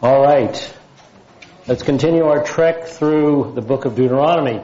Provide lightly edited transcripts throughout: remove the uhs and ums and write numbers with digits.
All right. Let's continue our trek through the book of Deuteronomy.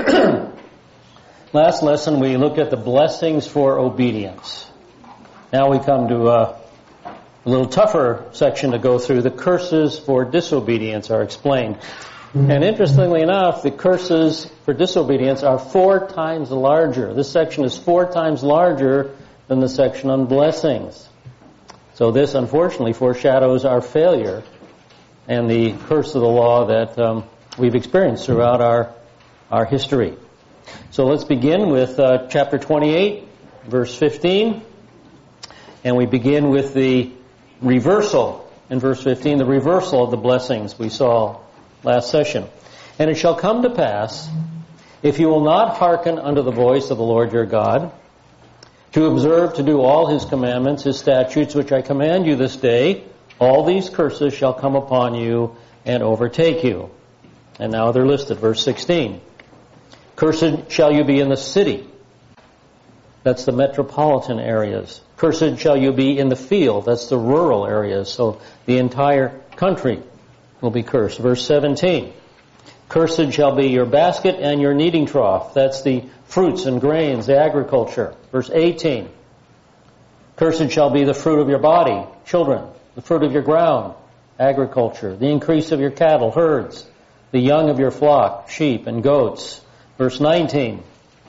Last lesson we looked at the blessings for obedience. Now we come to a little tougher section to go through. The curses for disobedience are explained. And interestingly enough, the curses for disobedience are 4 times larger. This section is 4 times larger than the section on blessings. So this, unfortunately, foreshadows our failure and the curse of the law that we've experienced throughout our history. So let's begin with chapter 28, verse 15. And we begin with the reversal in verse 15, the reversal of the blessings we saw last session. And it shall come to pass, if you will not hearken unto the voice of the Lord your God, to observe to do all his commandments, his statutes, which I command you this day, all these curses shall come upon you and overtake you. And now they're listed. Verse 16. Cursed shall you be in the city. That's the metropolitan areas. Cursed shall you be in the field. That's the rural areas. So the entire country will be cursed. Verse 17. Cursed shall be your basket and your kneading trough. That's the fruits and grains, the agriculture. Verse 18. Cursed shall be the fruit of your body, children, the fruit of your ground, agriculture, the increase of your cattle, herds, the young of your flock, sheep and goats. Verse 19.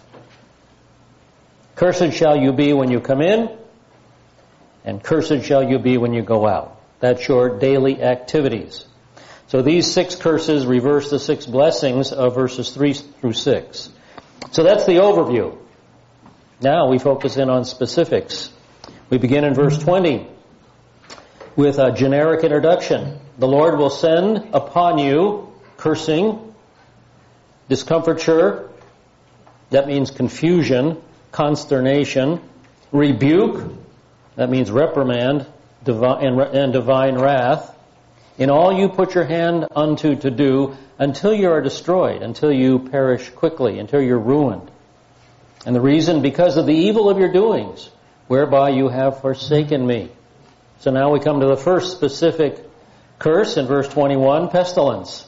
Cursed shall you be when you come in, and cursed shall you be when you go out. That's your daily activities. So these 6 curses reverse the 6 blessings of verses 3 through 6. So that's the overview. Now we focus in on specifics. We begin in verse 20 with a generic introduction. The Lord will send upon you cursing, discomfiture, that means confusion, consternation, rebuke, that means reprimand, and divine wrath, in all you put your hand unto to do, until you are destroyed, until you perish quickly, until you're ruined. And the reason, because of the evil of your doings, whereby you have forsaken me. So now we come to the first specific curse in verse 21, pestilence.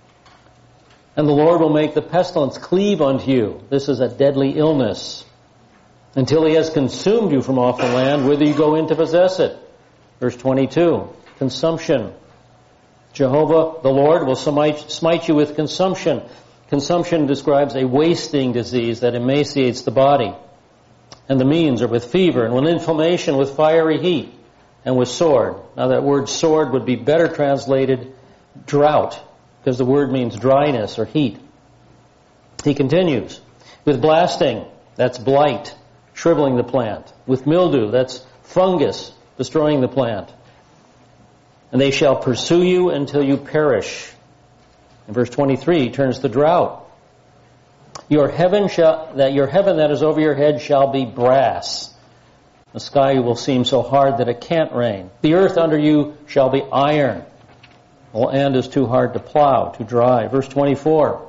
And the Lord will make the pestilence cleave unto you. This is a deadly illness. Until he has consumed you from off the land, whither you go in to possess it. Verse 22, consumption. Jehovah, the Lord, will smite you with consumption. Consumption describes a wasting disease that emaciates the body. And the means are with fever, and with inflammation, with fiery heat, and with sword. Now that word sword would be better translated drought, because the word means dryness or heat. He continues, with blasting, that's blight, shriveling the plant. With mildew, that's fungus, destroying the plant. And they shall pursue you until you perish. In verse 23, he turns to drought. Your heaven that is over your head shall be brass. The sky will seem so hard that it can't rain. The earth under you shall be iron. The land is too hard to plow, too dry. Verse 24.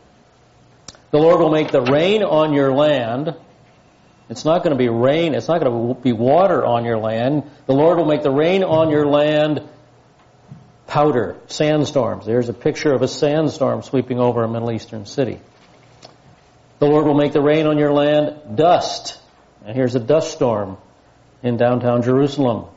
The Lord will make the rain on your land. It's not going to be rain. It's not going to be water on your land. The Lord will make the rain on your land powder, sandstorms. There's a picture of a sandstorm sweeping over a Middle Eastern city. The Lord will make the rain on your land dust. And here's a dust storm in downtown Jerusalem.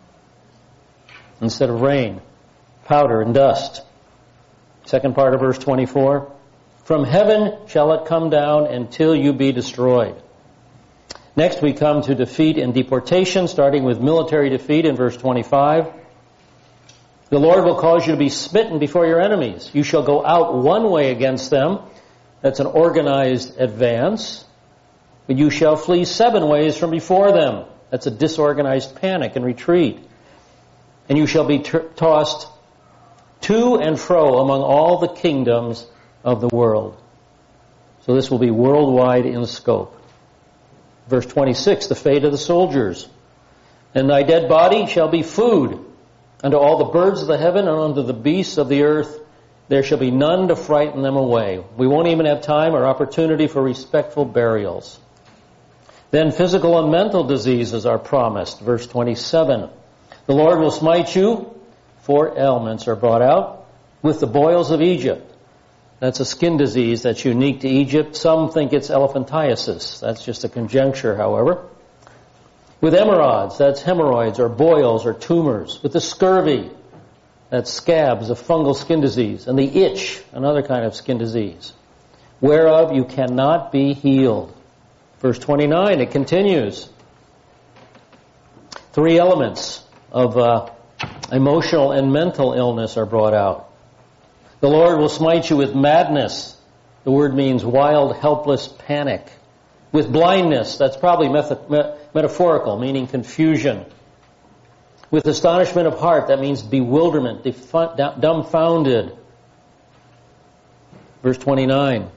Instead of rain, powder and dust. Second part of verse 24. From heaven shall it come down until you be destroyed. Next we come to defeat and deportation, starting with military defeat in verse 25. The Lord will cause you to be smitten before your enemies. You shall go out one way against them. That's an organized advance. But you shall flee 7 ways from before them. That's a disorganized panic and retreat. And you shall be tossed to and fro among all the kingdoms of the world. So this will be worldwide in scope. Verse 26, the fate of the soldiers. And thy dead body shall be food unto all the birds of the heaven and unto the beasts of the earth. There shall be none to frighten them away. We won't even have time or opportunity for respectful burials. Then physical and mental diseases are promised. Verse 27. The Lord will smite you 4 ailments are brought out. With the boils of Egypt. That's a skin disease that's unique to Egypt. Some think it's elephantiasis. That's just a conjecture, however. With emerods, that's hemorrhoids or boils or tumors. With the scurvy, that's scabs, a fungal skin disease. And the itch, another kind of skin disease, whereof you cannot be healed. Verse 29, it continues. 3 elements of emotional and mental illness are brought out. The Lord will smite you with madness. The word means wild, helpless panic. With blindness, that's probably metaphorical, meaning confusion. With astonishment of heart, that means bewilderment, dumbfounded. Verse 29.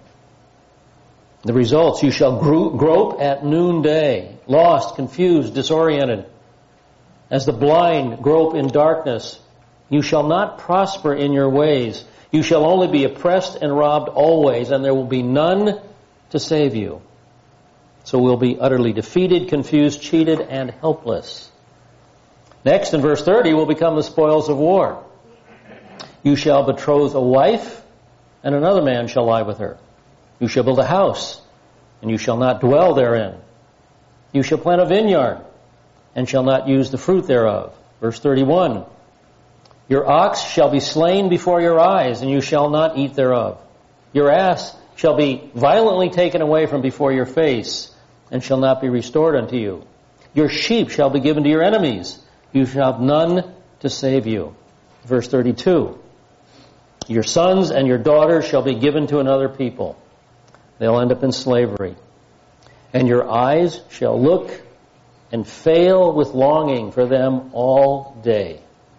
The results, you shall grope at noonday, lost, confused, disoriented. As the blind grope in darkness, you shall not prosper in your ways. You shall only be oppressed and robbed always, and there will be none to save you. So we'll be utterly defeated, confused, cheated, and helpless. Next, in verse 30, will become the spoils of war. You shall betroth a wife, and another man shall lie with her. You shall build a house, and you shall not dwell therein. You shall plant a vineyard, and shall not use the fruit thereof. Verse 31. Your ox shall be slain before your eyes, and you shall not eat thereof. Your ass shall be violently taken away from before your face, and shall not be restored unto you. Your sheep shall be given to your enemies. You shall have none to save you. Verse 32. Your sons and your daughters shall be given to another people. They'll end up in slavery. And your eyes shall look and fail with longing for them all day.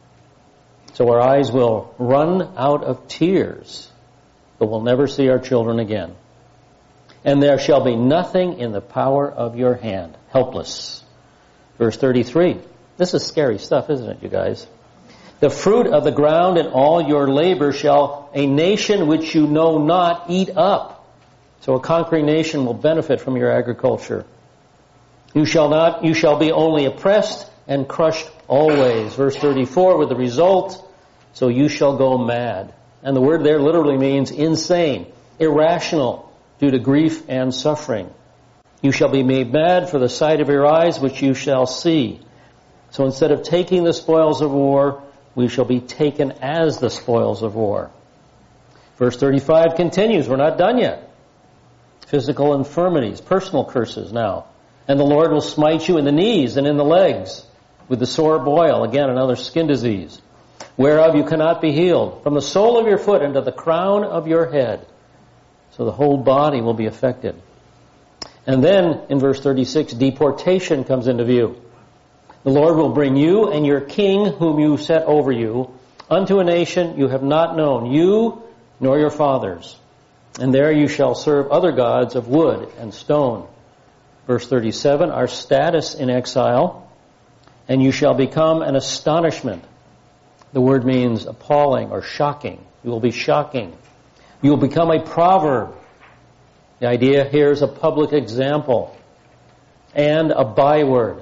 So our eyes will run out of tears, but we'll never see our children again. And there shall be nothing in the power of your hand. Helpless. Verse 33. This is scary stuff, isn't it, you guys? The fruit of the ground and all your labor shall a nation which you know not eat up. So a conquering nation will benefit from your agriculture. You shall be only oppressed and crushed always. Verse 34, with the result, so you shall go mad. And the word there literally means insane, irrational, due to grief and suffering. You shall be made mad for the sight of your eyes, which you shall see. So instead of taking the spoils of war, we shall be taken as the spoils of war. Verse 35 continues. We're not done yet. Physical infirmities, personal curses now. And the Lord will smite you in the knees and in the legs with the sore boil, again another skin disease, whereof you cannot be healed, from the sole of your foot into the crown of your head. So the whole body will be affected. And then in verse 36, deportation comes into view. The Lord will bring you and your king whom you set over you unto a nation you have not known, you nor your fathers. And there you shall serve other gods of wood and stone. Verse 37, our status in exile, and you shall become an astonishment. The word means appalling or shocking. You will be shocking. You will become a proverb. The idea here is a public example and a byword.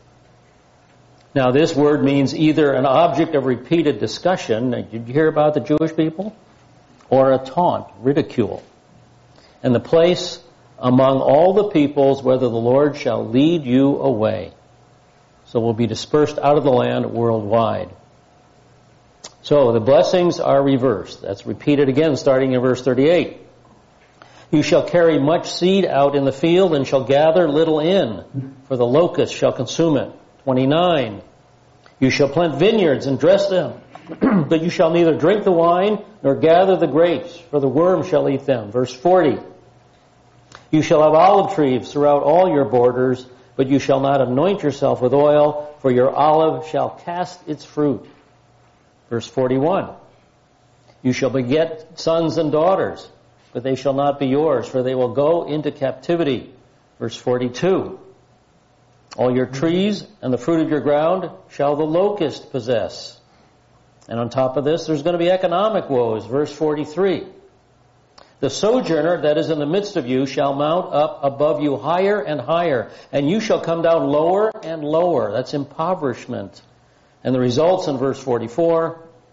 Now this word means either an object of repeated discussion, did you hear about the Jewish people? Or a taunt, ridicule. And the place among all the peoples whether the Lord shall lead you away. So we'll be dispersed out of the land worldwide. So the blessings are reversed. That's repeated again starting in verse 38. You shall carry much seed out in the field and shall gather little in, for the locust shall consume it. 29. You shall plant vineyards and dress them, but you shall neither drink the wine nor gather the grapes, for the worm shall eat them. Verse 40. You shall have olive trees throughout all your borders, but you shall not anoint yourself with oil, for your olive shall cast its fruit. Verse 41. You shall beget sons and daughters, but they shall not be yours, for they will go into captivity. Verse 42. All your trees and the fruit of your ground shall the locust possess. And on top of this, there's going to be economic woes. Verse 43. The sojourner that is in the midst of you shall mount up above you higher and higher, and you shall come down lower and lower. That's impoverishment. And the results in verse 44,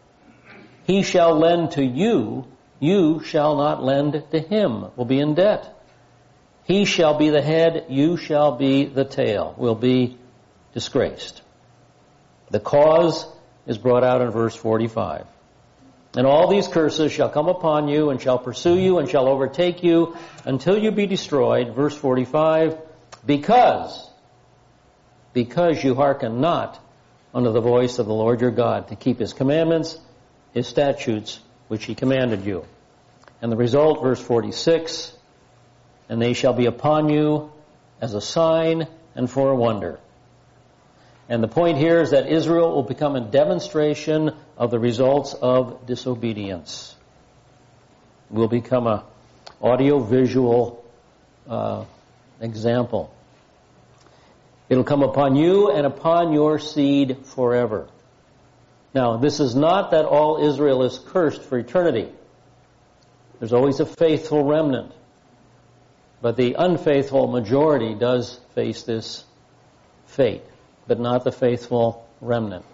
He shall lend to you, you shall not lend to him. Will be in debt. He shall be the head, you shall be the tail. Will be disgraced. The cause is brought out in verse 45. And all these curses shall come upon you, and shall pursue you, and shall overtake you, until you be destroyed. Verse 45, because you hearken not unto the voice of the Lord your God, to keep his commandments, his statutes, which he commanded you. And the result, verse 46, and they shall be upon you as a sign and for a wonder. And the point here is that Israel will become a demonstration of the results of disobedience. It will become an audio-visual example. It'll come upon you and upon your seed forever. Now, this is not that all Israel is cursed for eternity. There's always a faithful remnant. But the unfaithful majority does face this fate, but not the faithful remnant.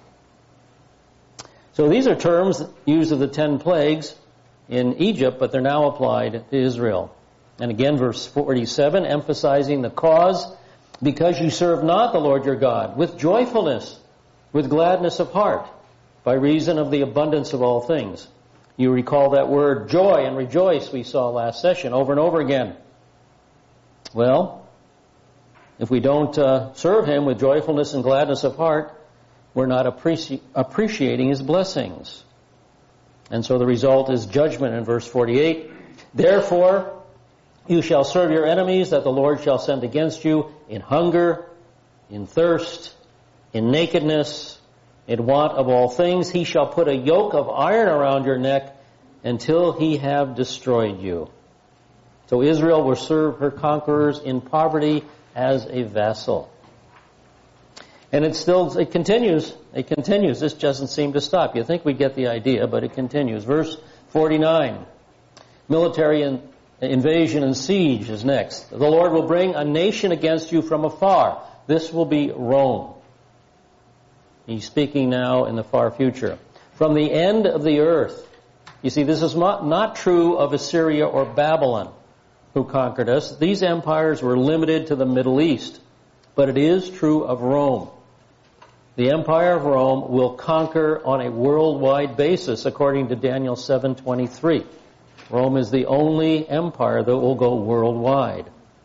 So these are terms used of the 10 plagues in Egypt, but they're now applied to Israel. And again, verse 47, emphasizing the cause, because you serve not the Lord your God with joyfulness, with gladness of heart, by reason of the abundance of all things. You recall that word joy and rejoice we saw last session over and over again. Well, if we don't serve him with joyfulness and gladness of heart, we're not appreciating his blessings. And so the result is judgment in verse 48. Therefore, you shall serve your enemies that the Lord shall send against you in hunger, in thirst, in nakedness, in want of all things. He shall put a yoke of iron around your neck until he have destroyed you. So Israel will serve her conquerors in poverty as a vassal. And it continues. It continues. This doesn't seem to stop. You think we get the idea, but it continues. Verse 49. Military invasion and siege is next. The Lord will bring a nation against you from afar. This will be Rome. He's speaking now in the far future. From the end of the earth. You see, this is not true of Assyria or Babylon, who conquered us. These empires were limited to the Middle East. But it is true of Rome. The empire of Rome will conquer on a worldwide basis, according to Daniel 7:23. Rome is the only empire that will go worldwide.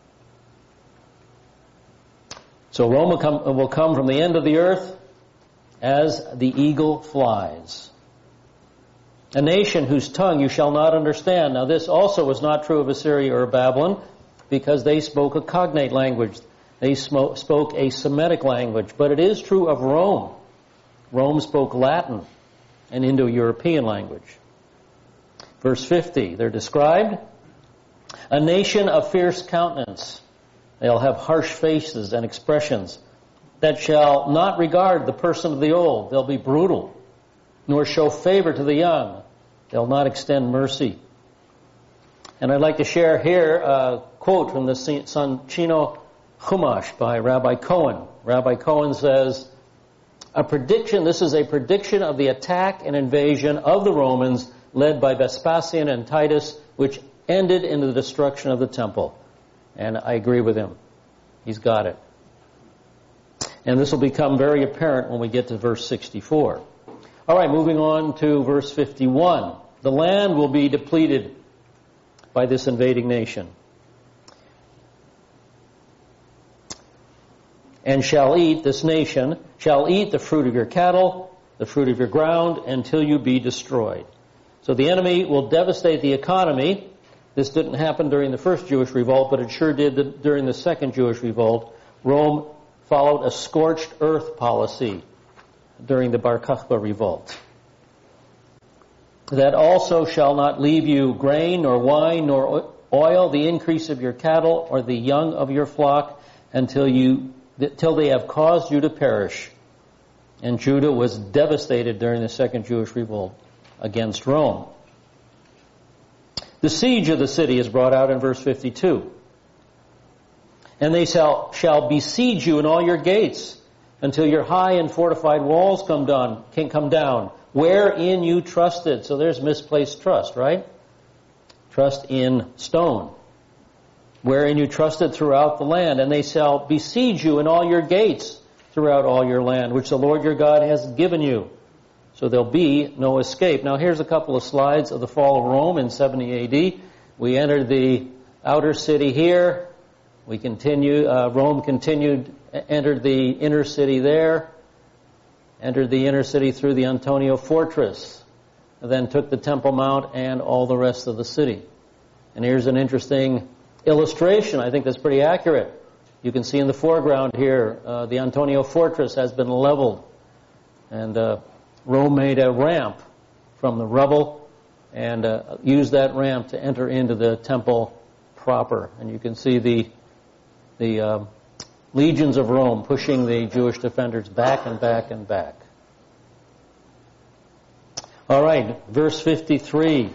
So Rome will come from the end of the earth as the eagle flies. A nation whose tongue you shall not understand. Now this also was not true of Assyria or Babylon, because they spoke a cognate language. They spoke a Semitic language. But it is true of Rome. Rome spoke Latin, an Indo-European language. Verse 50, they're described. A nation of fierce countenance. They'll have harsh faces and expressions that shall not regard the person of the old. They'll be brutal, nor show favor to the young. They'll not extend mercy. And I'd like to share here a quote from the Soncino Chumash by Rabbi Cohen. Rabbi Cohen says, this is a prediction of the attack and invasion of the Romans led by Vespasian and Titus, which ended in the destruction of the temple. And I agree with him. He's got it. And this will become very apparent when we get to verse 64. All right, moving on to verse 51. The land will be depleted by this invading nation. And this nation shall eat the fruit of your cattle, the fruit of your ground, until you be destroyed. So the enemy will devastate the economy. This didn't happen during the first Jewish revolt, but it sure did during the second Jewish revolt. Rome followed a scorched earth policy during the Bar Kokhba revolt. That also shall not leave you grain, nor wine, nor oil, the increase of your cattle, or the young of your flock, till they have caused you to perish. And Judah was devastated during the second Jewish revolt against Rome. The siege of the city is brought out in verse 52. And they shall besiege you in all your gates, until your high and fortified walls can come down, wherein you trusted. So there's misplaced trust, right? Trust in stone. Wherein you trusted throughout the land, and they shall besiege you in all your gates throughout all your land, which the Lord your God has given you. So there'll be no escape. Now here's a couple of slides of the fall of Rome in 70 AD. We entered the outer city here. We continue. Rome entered the inner city there, entered the inner city through the Antonia Fortress, and then took the Temple Mount and all the rest of the city. And here's an interesting illustration. I think that's pretty accurate. You can see in the foreground here, the Antonia Fortress has been leveled, and Rome made a ramp from the rubble and used that ramp to enter into the temple proper. And you can see the legions of Rome pushing the Jewish defenders back and back and back. All right, verse 53.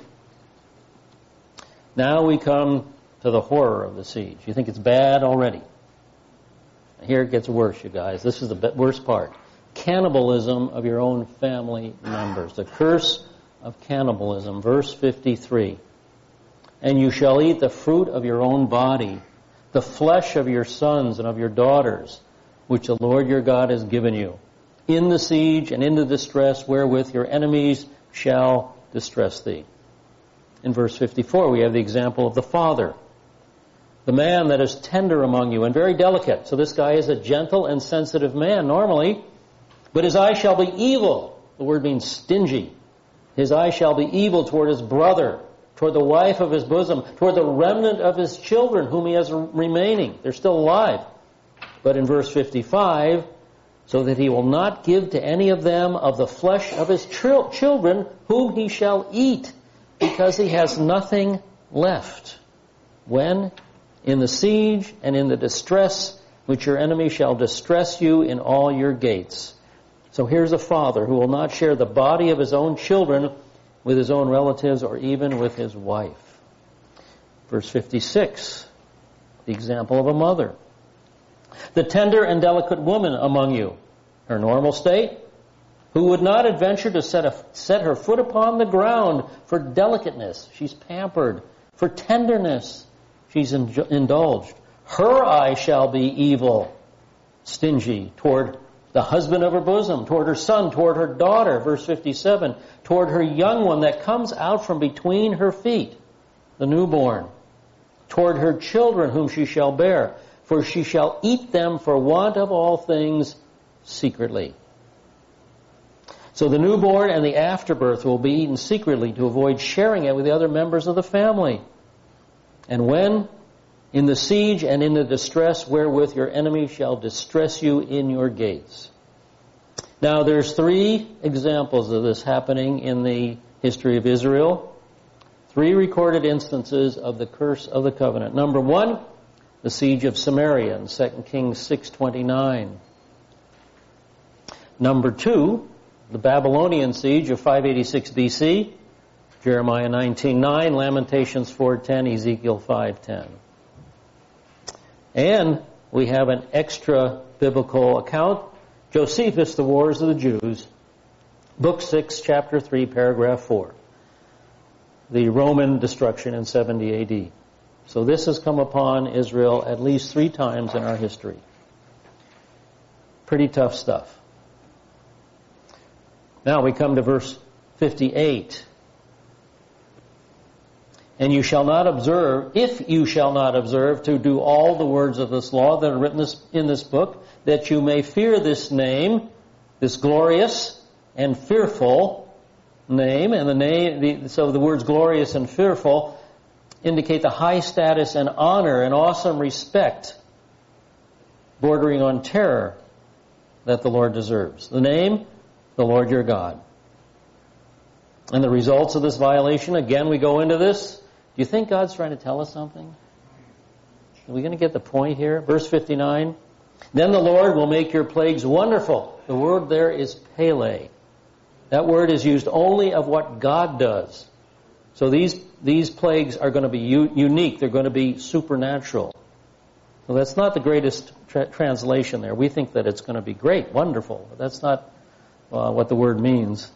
Now we come to the horror of the siege. You think it's bad already? Here it gets worse, you guys. This is the worst part. Cannibalism of your own family members. The curse of cannibalism. Verse 53. And you shall eat the fruit of your own body, the flesh of your sons and of your daughters, which the Lord your God has given you, in the siege and in the distress wherewith your enemies shall distress thee. In verse 54, we have the example of the father, the man that is tender among you and very delicate. So this guy is a gentle and sensitive man normally, but his eye shall be evil. The word means stingy. His eye shall be evil toward his brother, toward the wife of his bosom, toward the remnant of his children whom he has remaining. They're still alive. But in verse 55, so that he will not give to any of them of the flesh of his children whom he shall eat, because he has nothing left. When? In the siege and in the distress which your enemy shall distress you in all your gates. So here's a father who will not share the body of his own children with his own relatives or even with his wife. Verse 56, the example of a mother. The tender and delicate woman among you, her normal state, who would not adventure to set her foot upon the ground for delicateness. She's pampered. For tenderness, she's indulged. Her eye shall be evil, stingy, toward the husband of her bosom, toward her son, toward her daughter, verse 57, toward her young one that comes out from between her feet, the newborn, toward her children whom she shall bear, for she shall eat them for want of all things secretly. So the newborn and the afterbirth will be eaten secretly to avoid sharing it with the other members of the family. And when? In the siege and in the distress wherewith your enemy shall distress you in your gates. Now there's 3 examples of this happening in the history of Israel. 3 recorded instances of the curse of the covenant. Number 1, the siege of Samaria in 2 Kings 6:29. Number 2, the Babylonian siege of 586 BC, Jeremiah 19:9, Lamentations 4:10, Ezekiel 5:10. And we have an extra biblical account, Josephus, the Wars of the Jews, Book 6, Chapter 3, Paragraph 4, the Roman destruction in 70 AD. So this has come upon Israel at least 3 times in our history. Pretty tough stuff. Now we come to verse 58. And you shall not observe, if you shall not observe, to do all the words of this law that are written in this book, that you may fear this name, this glorious and fearful name. And so the words glorious and fearful indicate the high status and honor and awesome respect, bordering on terror, that the Lord deserves. The name, the Lord your God. And the results of this violation, again we go into this. Do you think God's trying to tell us something? Are we going to get the point here? Verse 59. Then the Lord will make your plagues wonderful. The word there is Pele. That word is used only of what God does. So these plagues are going to be unique. They're going to be supernatural. Well, that's not the greatest translation there. We think that it's going to be great, wonderful. But that's not what the word means.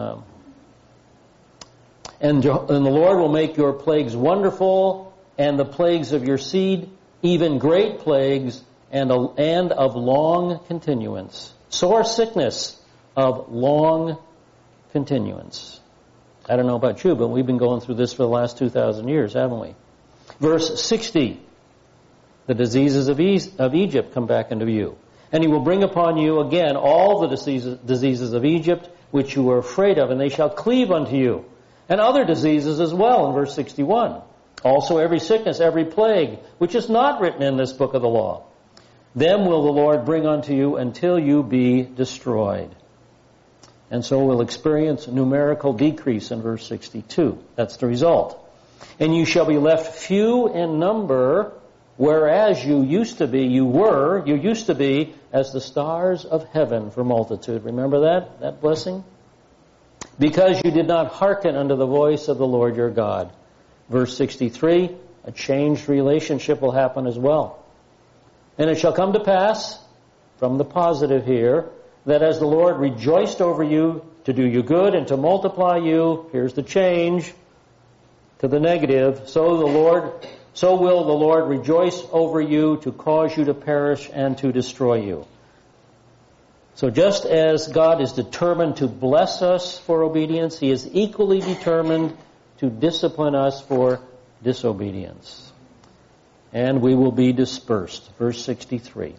And the Lord will make your plagues wonderful, and the plagues of your seed, even great plagues, and of long continuance. Sore sickness of long continuance. I don't know about you, but we've been going through this for the last 2,000 years, haven't we? Verse 60. The diseases of Egypt come back into view. And he will bring upon you again all the diseases of Egypt, which you were afraid of, and they shall cleave unto you. And other diseases as well, in verse 61. Also every sickness, every plague, which is not written in this book of the law. Them will the Lord bring unto you until you be destroyed. And so we'll experience numerical decrease in verse 62. That's the result. And you shall be left few in number, whereas you used to be as the stars of heaven for multitude. Remember that blessing? Because you did not hearken unto the voice of the Lord your God. Verse 63, a changed relationship will happen as well. And it shall come to pass, from the positive here, that as the Lord rejoiced over you to do you good and to multiply you, here's the change to the negative, so will the Lord rejoice over you to cause you to perish and to destroy you. So just as God is determined to bless us for obedience, He is equally determined to discipline us for disobedience. And we will be dispersed. Verse 63.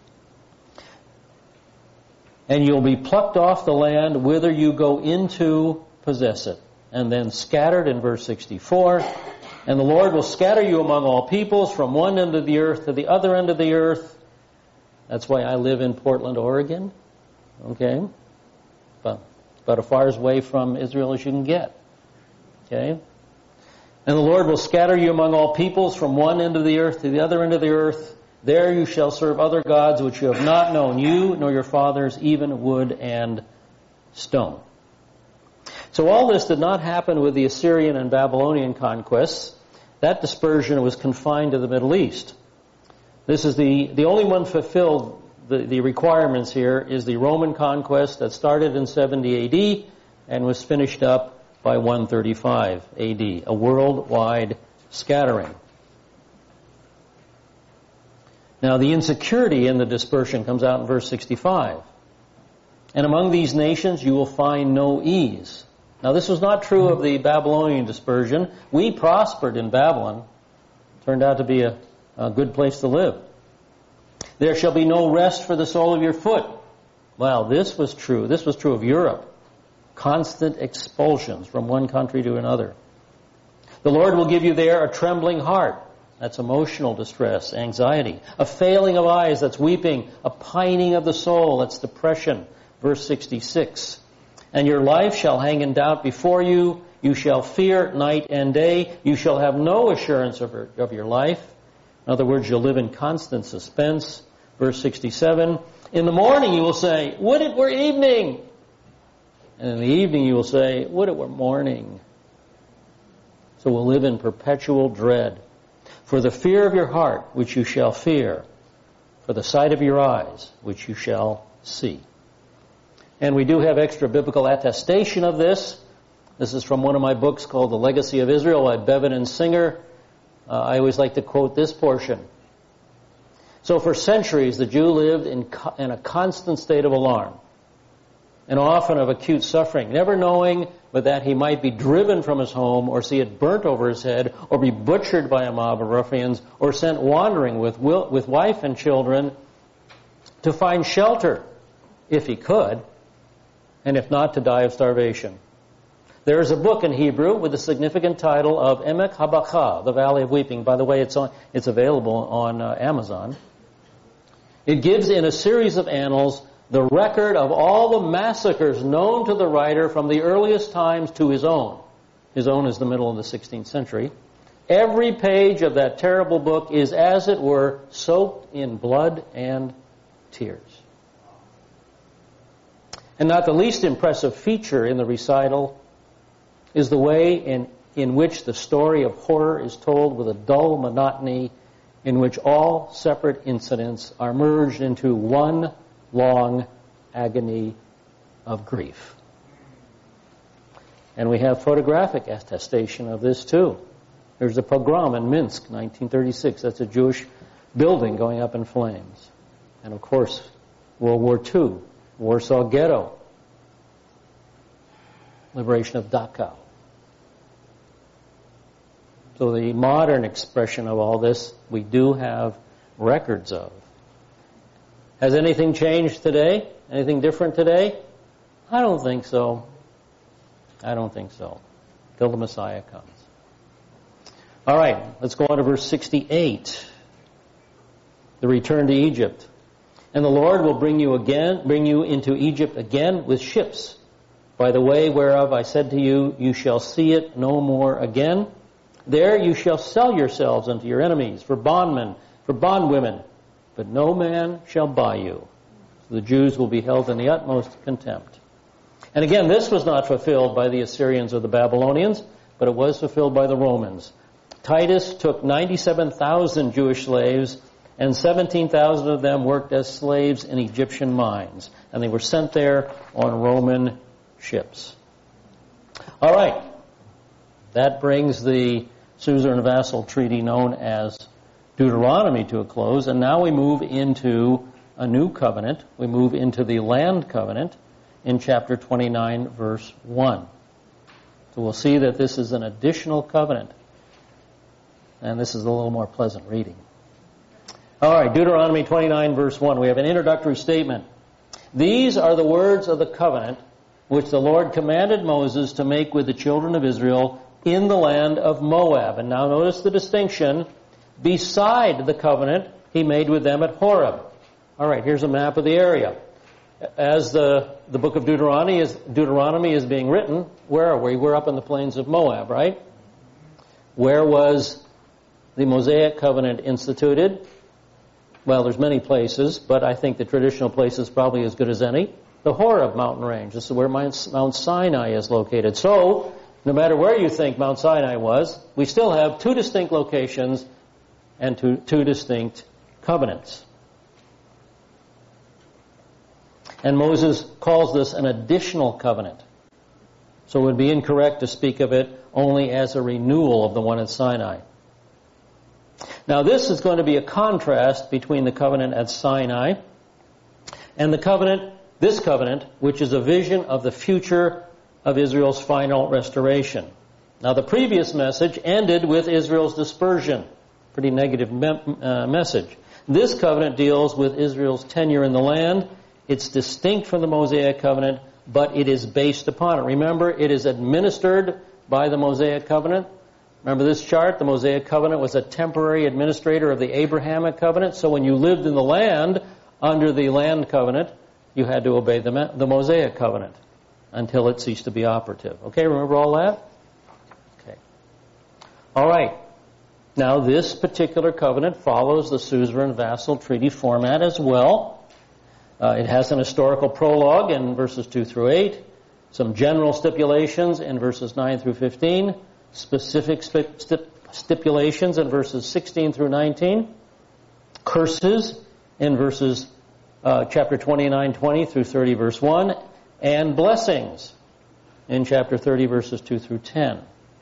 And you'll be plucked off the land whither you go in to possess it. And then scattered in verse 64. And the Lord will scatter you among all peoples from one end of the earth to the other end of the earth. That's why I live in Portland, Oregon. Okay? About as far away from Israel as you can get. Okay? And the Lord will scatter you among all peoples from one end of the earth to the other end of the earth. There you shall serve other gods which you have not known, you nor your fathers, even wood and stone. So all this did not happen with the Assyrian and Babylonian conquests. That dispersion was confined to the Middle East. This is the only one fulfilled the requirements here is the Roman conquest that started in 70 AD and was finished up by 135 AD, a worldwide scattering. Now the insecurity in the dispersion comes out in verse 65. And among these nations you will find no ease. Now this was not true of the Babylonian dispersion. We prospered in Babylon. Turned out to be a good place to live. There shall be no rest for the sole of your foot. Well, this was true. This was true of Europe. Constant expulsions from one country to another. The Lord will give you there a trembling heart. That's emotional distress, anxiety. A failing of eyes, that's weeping. A pining of the soul, that's depression. Verse 66. And your life shall hang in doubt before you. You shall fear night and day. You shall have no assurance of your life. In other words, you'll live in constant suspense. Verse 67. In the morning you will say, would it were evening. And in the evening you will say, would it were morning. So we'll live in perpetual dread. For the fear of your heart, which you shall fear. For the sight of your eyes, which you shall see. And we do have extra biblical attestation of this. This is from one of my books called The Legacy of Israel by Bevan and Singer. I always like to quote this portion. So for centuries, the Jew lived in a constant state of alarm, and often of acute suffering, never knowing but that he might be driven from his home, or see it burnt over his head, or be butchered by a mob of ruffians, or sent wandering with wife and children to find shelter, if he could, and if not, to die of starvation. There is a book in Hebrew with the significant title of Emek HaBaka, the Valley of Weeping. By the way, it's available on Amazon. It gives in a series of annals the record of all the massacres known to the writer from the earliest times to his own. His own is the middle of the 16th century. Every page of that terrible book is, as it were, soaked in blood and tears. And not the least impressive feature in the recital is the way in which the story of horror is told with a dull monotony in which all separate incidents are merged into one long agony of grief. And we have photographic attestation of this too. There's a pogrom in Minsk, 1936. That's a Jewish building going up in flames. And of course, World War II, Warsaw Ghetto, liberation of Dachau. So the modern expression of all this, we do have records of. Has anything changed today? Anything different today? I don't think so. I don't think so. Till the Messiah comes. All right, let's go on to verse 68. The return to Egypt. And the Lord will bring you into Egypt again with ships, by the way whereof I said to you, you shall see it no more again. There you shall sell yourselves unto your enemies for bondmen, for bondwomen, but no man shall buy you. So the Jews will be held in the utmost contempt. And again, this was not fulfilled by the Assyrians or the Babylonians, but it was fulfilled by the Romans. Titus took 97,000 Jewish slaves, and 17,000 of them worked as slaves in Egyptian mines. And they were sent there on Roman ships. All right. That brings the suzerain vassal treaty known as Deuteronomy to a close. And now we move into a new covenant. We move into the land covenant in chapter 29, verse 1. So we'll see that this is an additional covenant. And this is a little more pleasant reading. All right, Deuteronomy 29, verse 1. We have an introductory statement. These are the words of the covenant which the Lord commanded Moses to make with the children of Israel in the land of Moab. And now notice the distinction. Beside the covenant he made with them at Horeb. All right, here's a map of the area. As the book of Deuteronomy is being written, where are we? We're up in the plains of Moab, right? Where was the Mosaic covenant instituted? Well, there's many places, but I think the traditional place is probably as good as any. The Horeb mountain range. This is where Mount Sinai is located. So, no matter where you think Mount Sinai was, we still have two distinct locations and two distinct covenants. And Moses calls this an additional covenant. So it would be incorrect to speak of it only as a renewal of the one at Sinai. Now this is going to be a contrast between the covenant at Sinai and this covenant, which is a vision of the future of Israel's final restoration. Now the previous message ended with Israel's dispersion. Pretty negative message. This covenant deals with Israel's tenure in the land. It's distinct from the Mosaic covenant, but it is based upon it. Remember, it is administered by the Mosaic covenant. Remember this chart? The Mosaic covenant was a temporary administrator of the Abrahamic covenant. So when you lived in the land under the land covenant, you had to obey the Mosaic covenant until it ceased to be operative. Okay, remember all that? Okay. All right. Now this particular covenant follows the suzerain vassal treaty format as well. It has an historical prologue in verses 2 through 8, some general stipulations in verses 9 through 15, specific stipulations in verses 16 through 19, curses in verses chapter 29, 20 through 30, verse 1, and blessings in chapter 30, verses 2 through 10.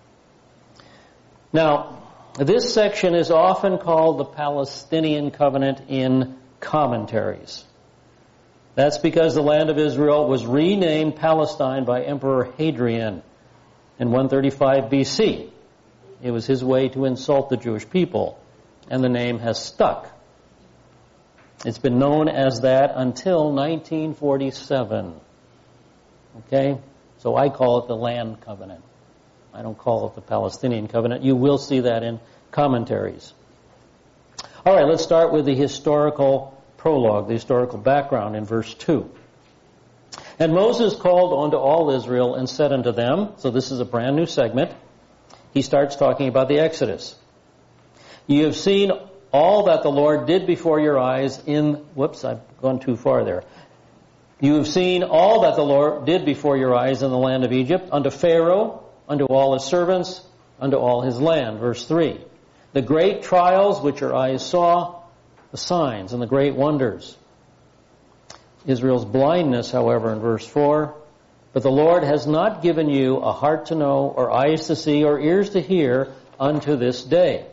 Now, this section is often called the Palestinian covenant in commentaries. That's because the land of Israel was renamed Palestine by Emperor Hadrian in 135 BC. It was his way to insult the Jewish people, and the name has stuck. It's been known as that until 1947. Okay? So I call it the land covenant. I don't call it the Palestinian covenant. You will see that in commentaries. All right, let's start with the historical prologue, the historical background in verse 2. And Moses called unto all Israel and said unto them, so this is a brand new segment, he starts talking about the Exodus. You have seen all that the Lord did before your eyes I've gone too far there. You have seen all that the Lord did before your eyes in the land of Egypt, unto Pharaoh, unto all his servants, unto all his land. Verse 3. the great trials which your eyes saw, the signs and the great wonders. Israel's blindness, however, in verse 4, but the Lord has not given you a heart to know, or eyes to see, or ears to hear unto this day.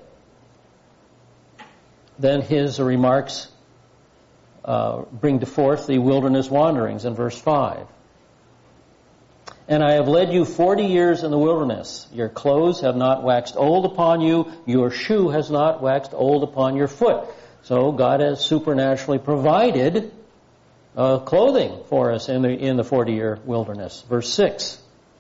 Then his remarks bring forth the wilderness wanderings in verse 5. And I have led you 40 years in the wilderness. Your clothes have not waxed old upon you. Your shoe has not waxed old upon your foot. So God has supernaturally provided clothing for us in the 40-year wilderness. Verse 6.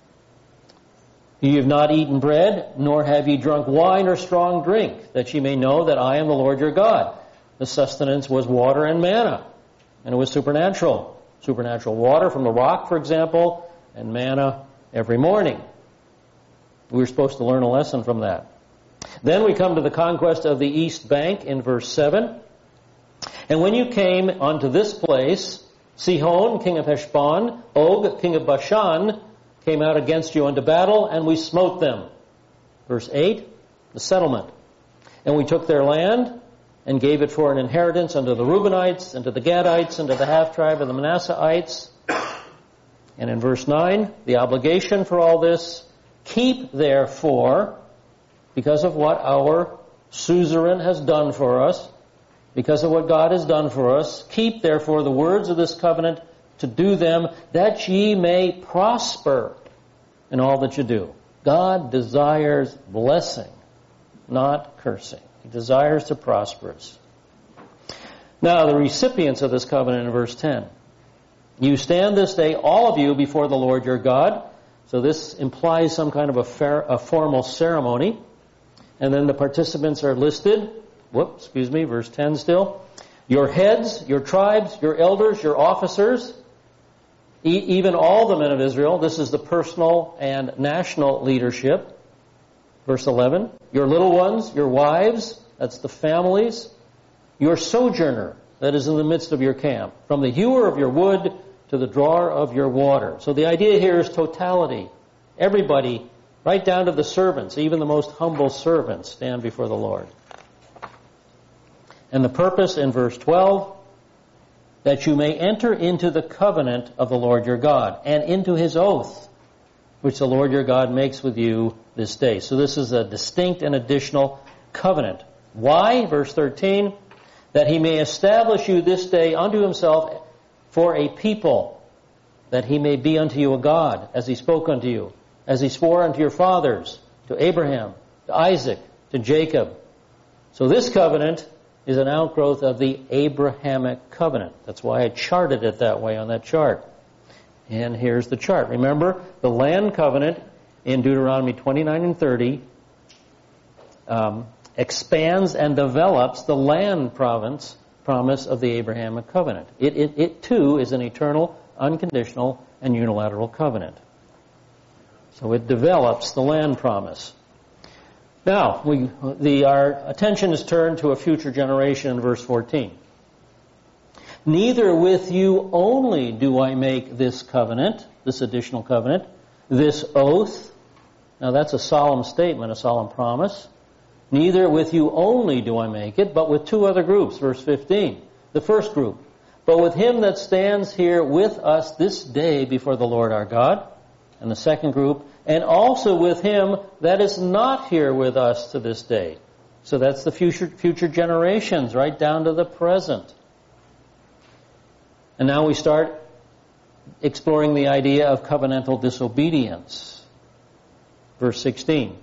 Ye have not eaten bread, nor have ye drunk wine or strong drink, that ye may know that I am the Lord your God. The sustenance was water and manna, and it was supernatural. Supernatural water from the rock, for example, and manna every morning. We were supposed to learn a lesson from that. Then we come to the conquest of the east bank in verse 7. And when you came unto this place, Sihon, king of Heshbon, Og, king of Bashan, came out against you unto battle, and we smote them. Verse 8, the settlement. And we took their land, and gave it for an inheritance unto the Reubenites, and to the Gadites, and to the half-tribe of the Manasseites. And in verse 9, the obligation for all this, keep therefore, because of what our suzerain has done for us, because of what God has done for us, keep therefore the words of this covenant to do them, that ye may prosper in all that you do. God desires blessing, not cursing. He desires to prosper us. Now, the recipients of this covenant in verse 10. You stand this day, all of you, before the Lord your God. So this implies some kind of a formal ceremony. And then the participants are listed. Verse 10 still. Your heads, your tribes, your elders, your officers, even all the men of Israel. This is the personal and national leadership. Verse 11. Your little ones, your wives, that's the families. Your sojourner, that is in the midst of your camp. From the hewer of your wood to the drawer of your water. So the idea here is totality. Everybody, right down to the servants, even the most humble servants, stand before the Lord. And the purpose in verse 12, that you may enter into the covenant of the Lord your God, and into his oath, which the Lord your God makes with you this day. So this is a distinct and additional covenant. Why? Verse 13, that he may establish you this day unto himself for a people, that he may be unto you a God, as he spoke unto you, as he swore unto your fathers, to Abraham, to Isaac, to Jacob. So this covenant is an outgrowth of the Abrahamic covenant. That's why I charted it that way on that chart. And here's the chart. Remember, the land covenant in Deuteronomy 29 and 30 expands and develops the land promise of the Abrahamic covenant. It too is an eternal, unconditional, and unilateral covenant. So it develops the land promise. Now, our attention is turned to a future generation in verse 14. Neither with you only do I make this covenant, this additional covenant, this oath. Now that's a solemn statement, a solemn promise. Neither with you only do I make it, but with two other groups. Verse 15, the first group. But with him that stands here with us this day before the Lord our God. And the second group, and also with him that is not here with us to this day. So that's the future generations, right down to the present. And now we start exploring the idea of covenantal disobedience. Verse 16.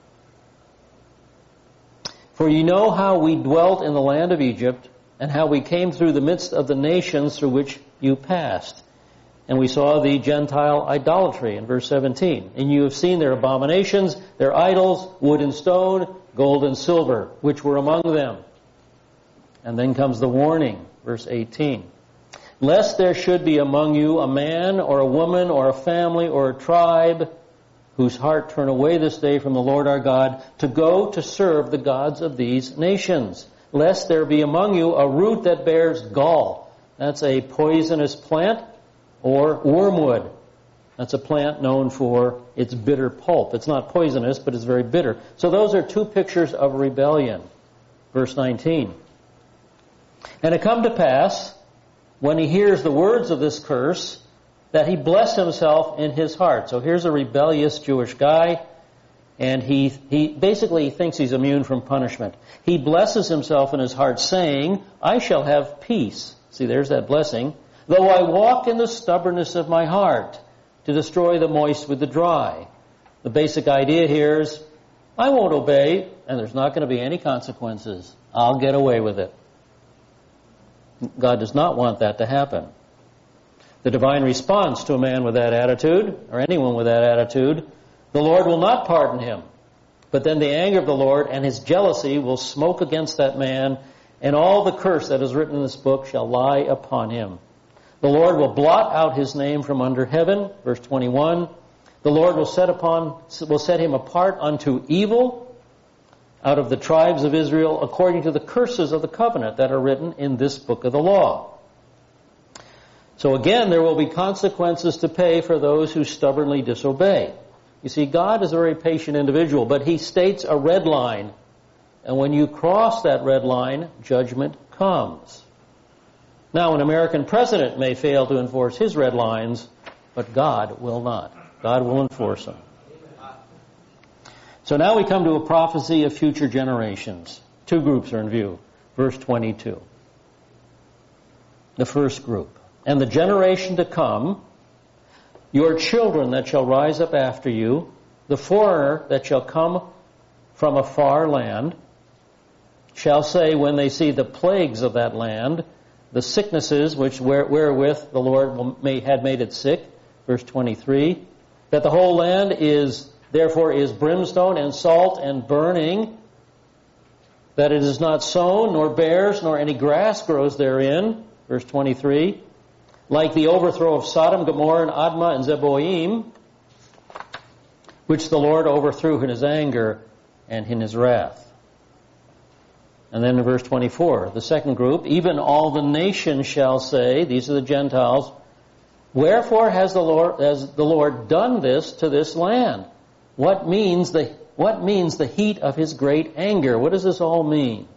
For you know how we dwelt in the land of Egypt, and how we came through the midst of the nations through which you passed. And we saw the Gentile idolatry in verse 17. And you have seen their abominations, their idols, wood and stone, gold and silver, which were among them. And then comes the warning, verse 18. Lest there should be among you a man or a woman or a family or a tribe whose heart turn away this day from the Lord our God to go to serve the gods of these nations. Lest there be among you a root that bears gall. That's a poisonous plant. Or wormwood. That's a plant known for its bitter pulp. It's not poisonous, but it's very bitter. So those are two pictures of rebellion. Verse 19. And it come to pass, when he hears the words of this curse, that he bless himself in his heart. So here's a rebellious Jewish guy, and he basically thinks he's immune from punishment. He blesses himself in his heart, saying, I shall have peace. See, there's that blessing. Though I walk in the stubbornness of my heart, to destroy the moist with the dry. The basic idea here is, I won't obey, and there's not going to be any consequences. I'll get away with it. God does not want that to happen. The divine response to a man with that attitude, or anyone with that attitude, the Lord will not pardon him. But then the anger of the Lord and his jealousy will smoke against that man, and all the curse that is written in this book shall lie upon him. The Lord will blot out his name from under heaven. Verse 21. The Lord will set him apart unto evil out of the tribes of Israel, according to the curses of the covenant that are written in this book of the law. So again, there will be consequences to pay for those who stubbornly disobey. You see, God is a very patient individual, but he states a red line. And when you cross that red line, judgment comes. Now, an American president may fail to enforce his red lines, but God will not. God will enforce them. So now we come to a prophecy of future generations. Two groups are in view. Verse 22. The first group. And the generation to come, your children that shall rise up after you, the foreigner that shall come from a far land, shall say when they see the plagues of that land, the sicknesses which wherewith the Lord had made it sick, verse 23, that the whole land therefore is brimstone and salt and burning, that it is not sown, nor bears, nor any grass grows therein, verse 23, like the overthrow of Sodom, Gomorrah, and Admah, and Zeboim, which the Lord overthrew in his anger and in his wrath. And then in verse 24, the second group, even all the nations shall say, these are the Gentiles, wherefore has the Lord done this to this land? What means the heat of his great anger? What does this all mean?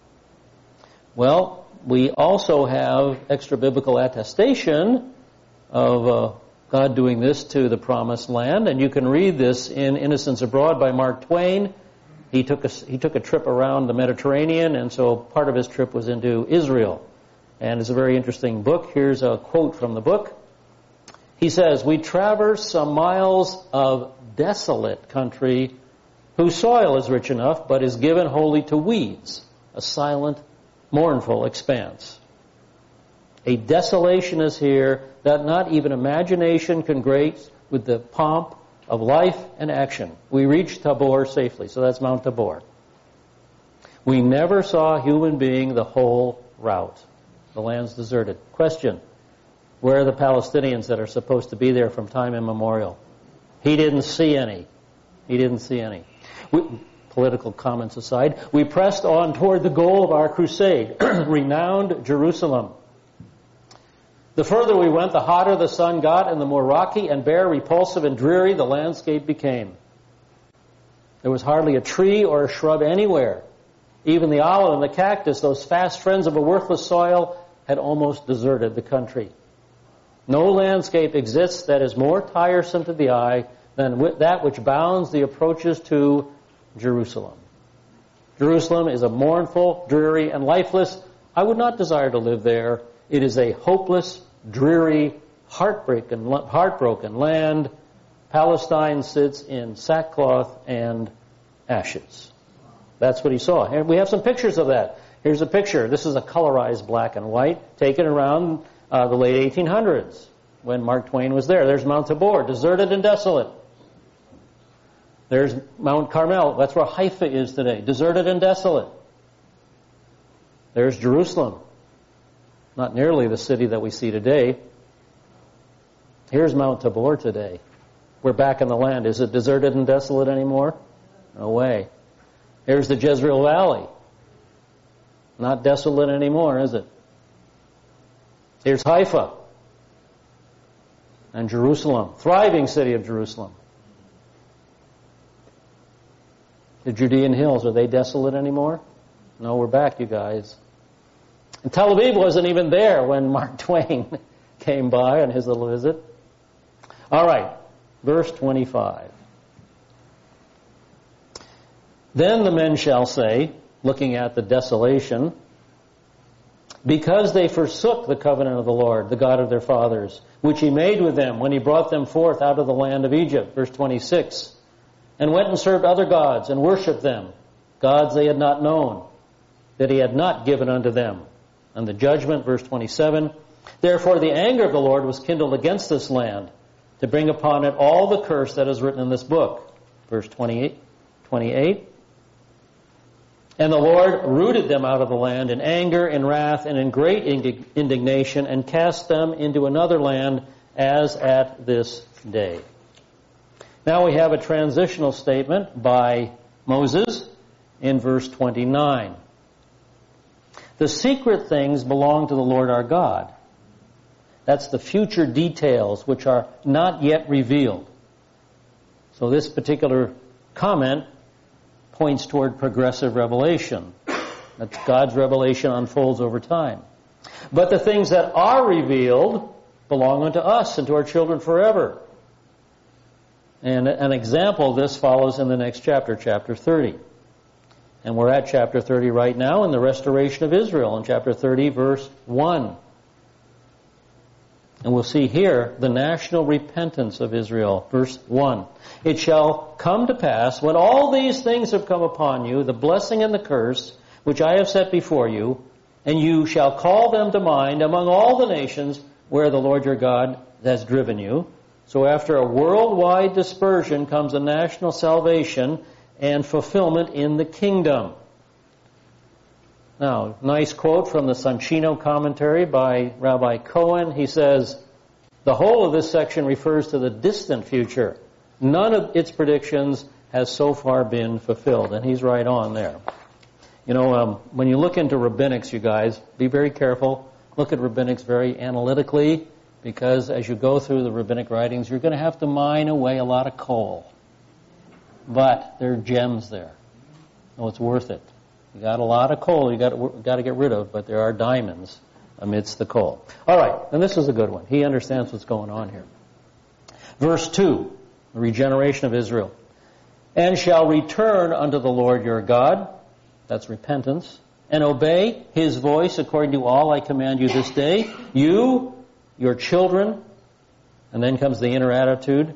Well, we also have extra biblical attestation of God doing this to the promised land, and you can read this in Innocents Abroad by Mark Twain. He took a trip around the Mediterranean, and so part of his trip was into Israel. And it's a very interesting book. Here's a quote from the book. He says, we traverse some miles of desolate country whose soil is rich enough, but is given wholly to weeds, a silent, mournful expanse. A desolation is here that not even imagination can grace with the pomp of life and action. We reached Tabor safely, so that's Mount Tabor. We never saw a human being the whole route. The land's deserted. Question, where are the Palestinians that are supposed to be there from time immemorial? He didn't see any. He didn't see any. Political comments aside, we pressed on toward the goal of our crusade, renowned Jerusalem. The further we went, the hotter the sun got, and the more rocky and bare, repulsive and dreary the landscape became. There was hardly a tree or a shrub anywhere. Even the olive and the cactus, those fast friends of a worthless soil, had almost deserted the country. No landscape exists that is more tiresome to the eye than that which bounds the approaches to Jerusalem. Jerusalem is a mournful, dreary, and lifeless. I would not desire to live there. It is a hopeless, dreary, heartbroken land. Palestine sits in sackcloth and ashes. That's what he saw. And we have some pictures of that. Here's a picture. This is a colorized black and white taken around the late 1800s when Mark Twain was there. There's Mount Tabor, deserted and desolate. There's Mount Carmel. That's where Haifa is today, deserted and desolate. There's Jerusalem. Not nearly the city that we see today. Here's Mount Tabor today. We're back in the land. Is it deserted and desolate anymore? No way. Here's the Jezreel Valley. Not desolate anymore, is it? Here's Haifa. And Jerusalem, thriving city of Jerusalem. The Judean hills, are they desolate anymore? No, we're back, you guys. And Tel Aviv wasn't even there when Mark Twain came by on his little visit. All right, verse 25. Then the men shall say, looking at the desolation, because they forsook the covenant of the Lord, the God of their fathers, which he made with them when he brought them forth out of the land of Egypt, verse 26, and went and served other gods and worshipped them, gods they had not known, that he had not given unto them. And the judgment, verse 27, therefore the anger of the Lord was kindled against this land, to bring upon it all the curse that is written in this book. Verse 28. And the Lord rooted them out of the land in anger, in wrath, and in great indignation, and cast them into another land, as at this day. Now we have a transitional statement by Moses in verse 29. The secret things belong to the Lord our God. That's the future details which are not yet revealed. So this particular comment points toward progressive revelation. That God's revelation unfolds over time. But the things that are revealed belong unto us and to our children forever. And an example of this follows in the next chapter, chapter 30. And we're at chapter 30 right now in the restoration of Israel, in chapter 30, verse 1. And we'll see here the national repentance of Israel. Verse 1. It shall come to pass, when all these things have come upon you, the blessing and the curse, which I have set before you, and you shall call them to mind among all the nations where the Lord your God has driven you. So after a worldwide dispersion comes a national salvation and fulfillment in the kingdom. Now, nice quote from the Soncino commentary by Rabbi Cohen. He says, the whole of this section refers to the distant future. None of its predictions has so far been fulfilled. And he's right on there. You know, when you look into rabbinics, you guys, be very careful. Look at rabbinics very analytically, because as you go through the rabbinic writings, you're going to have to mine away a lot of coal. But there are gems there. So it's worth it. You got a lot of coal you got to get rid of, but there are diamonds amidst the coal. All right, and this is a good one. He understands what's going on here. Verse 2, the regeneration of Israel. And shall return unto the Lord your God, that's repentance, and obey his voice according to all I command you this day, you, your children, and then comes the inner attitude,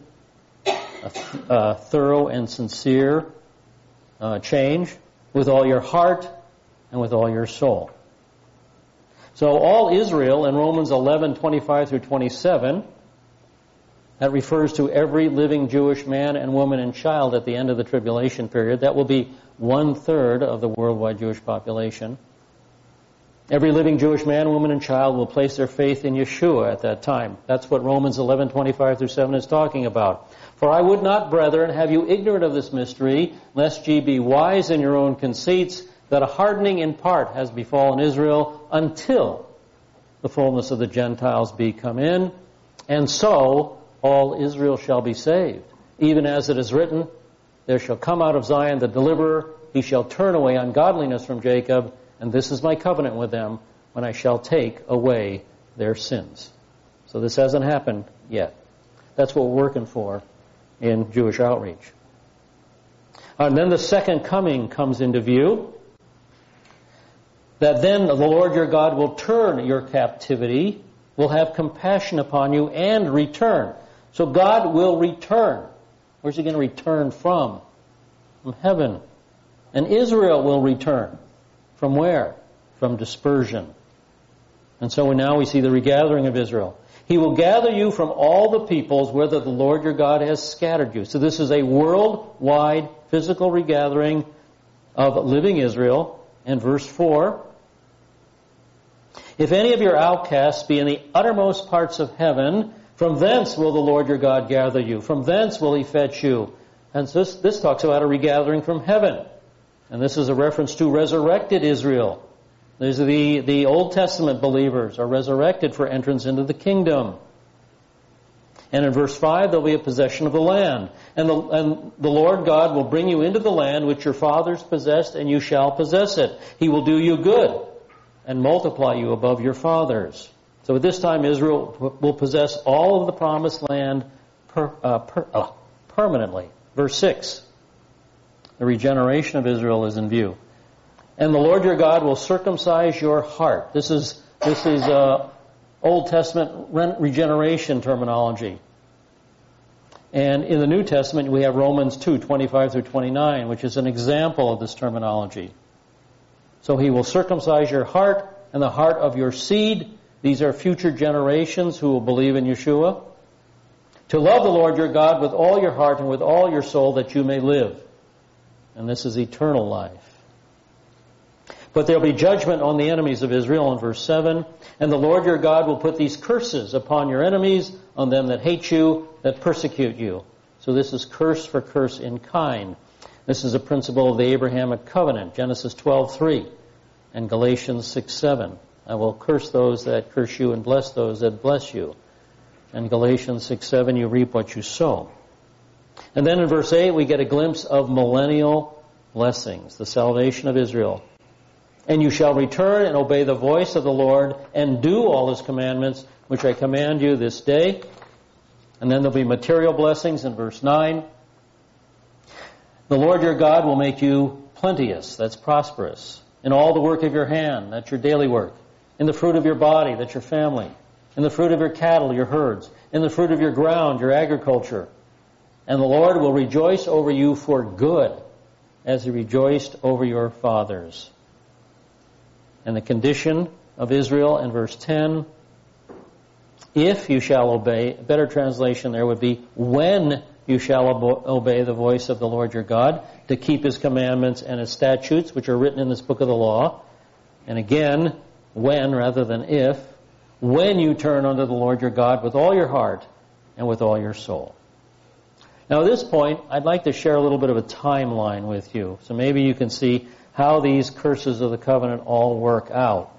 a thorough and sincere change, with all your heart and with all your soul. So all Israel in Romans 11:25 through 27, that refers to every living Jewish man and woman and child at the end of the tribulation period. That will be 1/3 of the worldwide Jewish population. Every living Jewish man, woman, and child will place their faith in Yeshua at that time. That's what Romans 11:25 through 7 is talking about. For I would not, brethren, have you ignorant of this mystery, lest ye be wise in your own conceits, that a hardening in part has befallen Israel until the fullness of the Gentiles be come in, and so all Israel shall be saved. Even as it is written, there shall come out of Zion the deliverer, he shall turn away ungodliness from Jacob, and this is my covenant with them, when I shall take away their sins. So this hasn't happened yet. That's what we're working for in Jewish outreach. And then the second coming comes into view. That then the Lord your God will turn your captivity, will have compassion upon you, and return. So God will return. Where's he going to return from? From heaven. And Israel will return. From where? From dispersion. And so now we see the regathering of Israel. He will gather you from all the peoples, whither the Lord your God has scattered you. So this is a worldwide physical regathering of living Israel. And verse 4, if any of your outcasts be in the uttermost parts of heaven, from thence will the Lord your God gather you. From thence will he fetch you. And so this talks about a regathering from heaven. And this is a reference to resurrected Israel. These are the Old Testament believers are resurrected for entrance into the kingdom. And in verse 5, there'll be a possession of the land. And the Lord God will bring you into the land which your fathers possessed, and you shall possess it. He will do you good and multiply you above your fathers. So at this time, Israel will possess all of the promised land permanently. Verse 6, the regeneration of Israel is in view. And the Lord your God will circumcise your heart. This is Old Testament regeneration terminology. And in the New Testament, we have Romans 2:25 through 29, which is an example of this terminology. So he will circumcise your heart and the heart of your seed. These are future generations who will believe in Yeshua. To love the Lord your God with all your heart and with all your soul, that you may live. And this is eternal life. But there will be judgment on the enemies of Israel in verse 7. And the Lord your God will put these curses upon your enemies, on them that hate you, that persecute you. So this is curse for curse in kind. This is a principle of the Abrahamic covenant, Genesis 12:3 and Galatians 6:7. I will curse those that curse you and bless those that bless you. And Galatians 6:7, you reap what you sow. And then in verse 8, we get a glimpse of millennial blessings, the salvation of Israel. And you shall return and obey the voice of the Lord and do all his commandments, which I command you this day. And then there'll be material blessings in verse 9. The Lord your God will make you plenteous, that's prosperous, in all the work of your hand, that's your daily work, in the fruit of your body, that's your family, in the fruit of your cattle, your herds, in the fruit of your ground, your agriculture. And the Lord will rejoice over you for good, as he rejoiced over your fathers. And the condition of Israel in verse 10, if you shall obey, a better translation there would be, when you shall obey the voice of the Lord your God, to keep his commandments and his statutes, which are written in this book of the law. And again, when rather than if, when you turn unto the Lord your God with all your heart and with all your soul. Now at this point, I'd like to share a little bit of a timeline with you, so maybe you can see how these curses of the covenant all work out.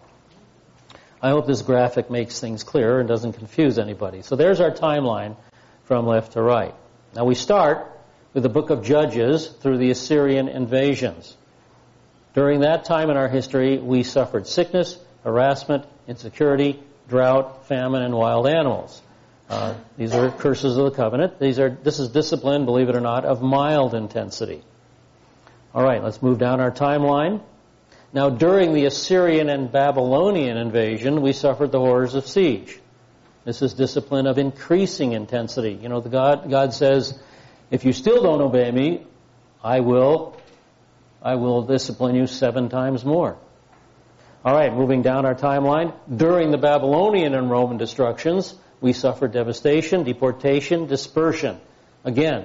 I hope this graphic makes things clearer and doesn't confuse anybody. So there's our timeline from left to right. Now we start with the book of Judges through the Assyrian invasions. During that time in our history, we suffered sickness, harassment, insecurity, drought, famine, and wild animals. These are curses of the covenant. This is discipline, believe it or not, of mild intensity. All right, let's move down our timeline. Now, during the Assyrian and Babylonian invasion, we suffered the horrors of siege. This is discipline of increasing intensity. You know, God says, if you still don't obey me, I will discipline you 7 times more. All right, moving down our timeline. During the Babylonian and Roman destructions, we suffered devastation, deportation, dispersion. Again,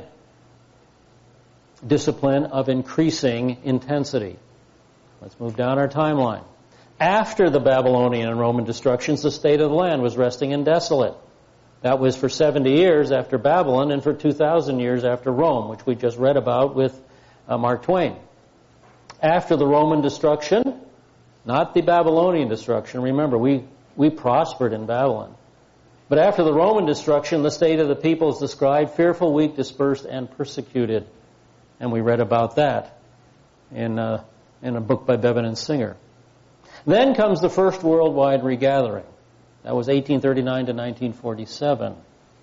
discipline of increasing intensity. Let's move down our timeline. After the Babylonian and Roman destructions, the state of the land was resting and desolate. That was for 70 years after Babylon and for 2,000 years after Rome, which we just read about with Mark Twain. After the Roman destruction, not the Babylonian destruction. Remember, we prospered in Babylon. But after the Roman destruction, the state of the people is described, fearful, weak, dispersed, and persecuted. And we read about that in a book by Bevan and Singer. Then comes the first worldwide regathering. That was 1839 to 1947.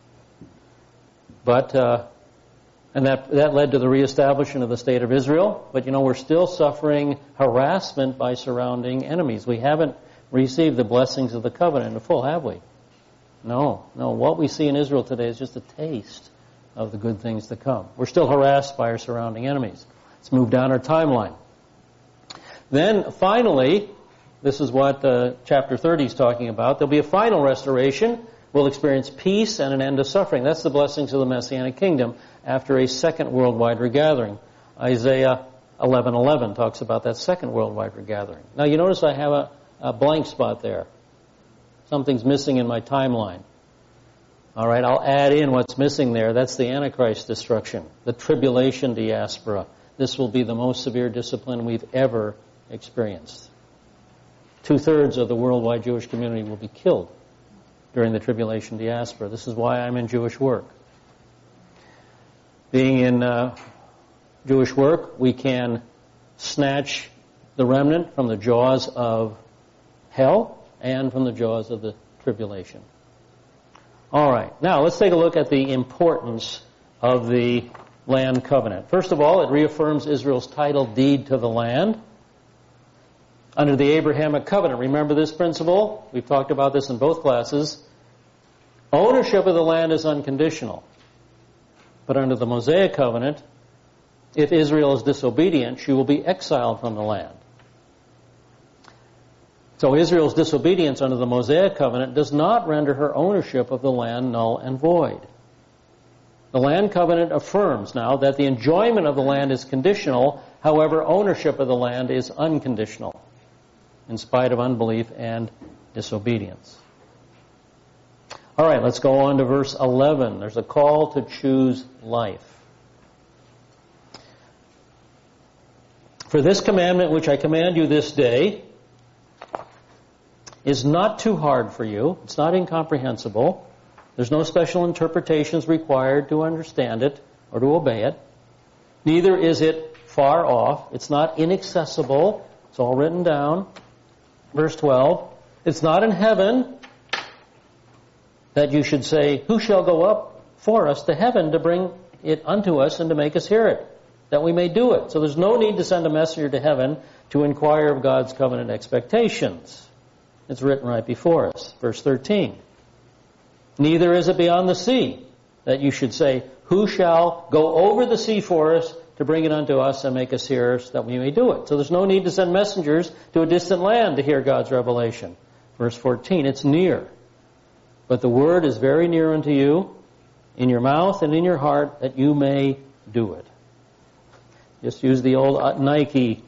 And that led to the reestablishment of the State of Israel. But, you know, we're still suffering harassment by surrounding enemies. We haven't received the blessings of the covenant in full, have we? No. What we see in Israel today is just a taste of the good things to come. We're still harassed by our surrounding enemies. Let's move down our timeline. Then, finally, this is what chapter 30 is talking about. There'll be a final restoration. We'll experience peace and an end to suffering. That's the blessings of the Messianic kingdom after a second worldwide regathering. Isaiah 11:11 talks about that second worldwide regathering. Now, you notice I have a blank spot there. Something's missing in my timeline. All right, I'll add in what's missing there. That's the Antichrist destruction, the tribulation diaspora. This will be the most severe discipline we've ever experienced. 2/3 of the worldwide Jewish community will be killed. during the tribulation diaspora. This is why I'm in Jewish work. Being in Jewish work, we can snatch the remnant from the jaws of hell and from the jaws of the tribulation. All right, now let's take a look at the importance of the land covenant. First of all, it reaffirms Israel's title deed to the land under the Abrahamic covenant. Remember this principle? We've talked about this in both classes. Ownership of the land is unconditional. But under the Mosaic covenant, if Israel is disobedient, she will be exiled from the land. So Israel's disobedience under the Mosaic covenant does not render her ownership of the land null and void. The land covenant affirms now that the enjoyment of the land is conditional, however, ownership of the land is unconditional, in spite of unbelief and disobedience. All right, let's go on to verse 11. There's a call to choose life. For this commandment which I command you this day is not too hard for you. It's not incomprehensible. There's no special interpretations required to understand it or to obey it. Neither is it far off. It's not inaccessible. It's all written down. Verse 12. It's not in heaven that you should say, who shall go up for us to heaven to bring it unto us and to make us hear it, that we may do it. So there's no need to send a messenger to heaven to inquire of God's covenant expectations. It's written right before us. Verse 13. Neither is it beyond the sea that you should say, who shall go over the sea for us to bring it unto us and make us hear us that we may do it. So there's no need to send messengers to a distant land to hear God's revelation. Verse 14, it's near. But the word is very near unto you, in your mouth and in your heart, that you may do it. Just use the old Nike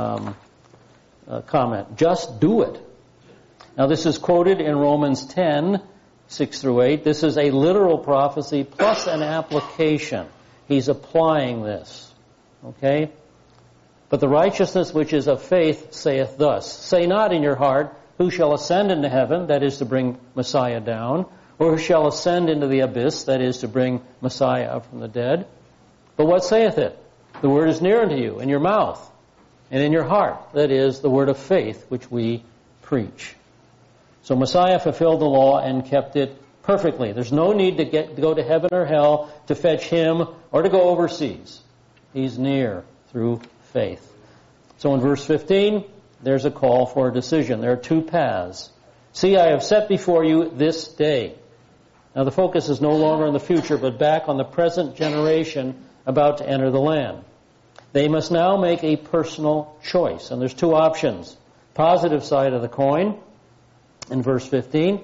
comment. Just do it. Now this is quoted in Romans 10, 6 through 8. This is a literal prophecy plus an application. He's applying this. Okay? But the righteousness which is of faith saith thus, say not in your heart, who shall ascend into heaven, that is to bring Messiah down, or who shall ascend into the abyss, that is to bring Messiah up from the dead. But what saith it? The word is near unto you, in your mouth and in your heart, that is the word of faith which we preach. So Messiah fulfilled the law and kept it perfectly. There's no need to go to heaven or hell to fetch him or to go overseas. He's near through faith. So in verse 15, there's a call for a decision. There are two paths. See, I have set before you this day. Now the focus is no longer on the future, but back on the present generation about to enter the land. They must now make a personal choice. And there's two options. Positive side of the coin, in verse 15,